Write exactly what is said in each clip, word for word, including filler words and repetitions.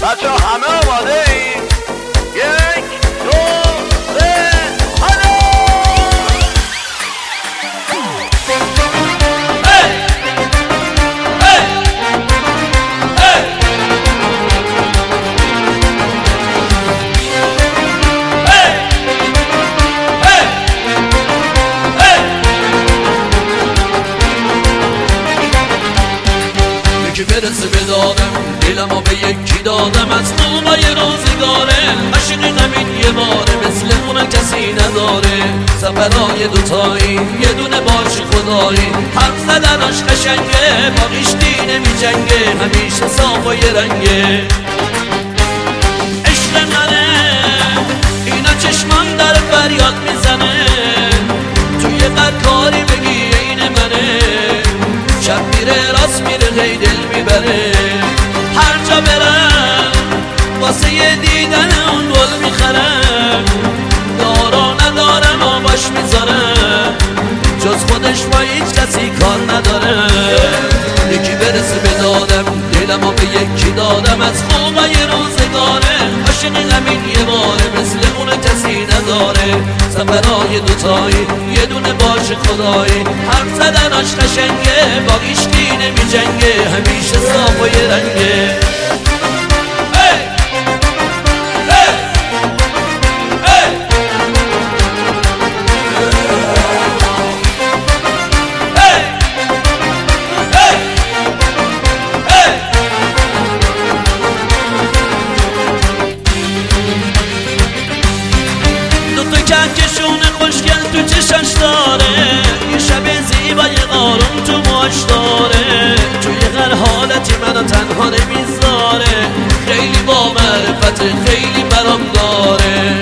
بچه همه آماده ایم؟ یک دو سه هلو. یکی برسه به دادم دلمو به یکی دادم از خوبای روزگاره عشق نمین یه باره مثل اون کسی نداره سفرهای دوتایی یه دونه باش خدایی حرف زدناش قشنگه باقیش دینه می جنگه همیشه صاف و یه رنگه عشق منه اینا چشمان در فریاد میزنه توی قد کاری بگی این منه شب میره راست میره غی دل میبره هر جا برم واسه یه دیدن اون گل میخرم دارا ندارم آباش میذارم جز خودش با هیچ کسی کار نداره یکی برسه به دادم دلمو به یکی دادم از خوبای روزگاره عاشق همین یه باره مثل اون کسی نداره سفرهای دوتایی یه دونه باش خدایی حرف زدناش قشنگه باقیش کی نمی جنگه همیشه صاف و یه رنگه کهکشون خوشگل تو چشش داره یه شب زیبای قارون تو موهاش داره توی هر حالتی منو تنها نمیذاره خیلی با معرفت خیلی برام داره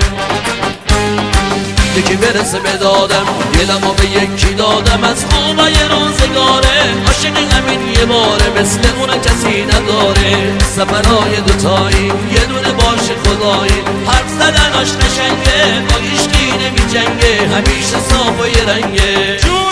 یکی برسه به دادم دلمو به یکی دادم از خوبای روزگاره عاشق همین یه باره مثل اون کسی نداره سفرهای دوتایی یه دونه باش خدایی حرف زدناش قشنگه باقیش کی نمی جنگه همیشه صاف و یه رنگه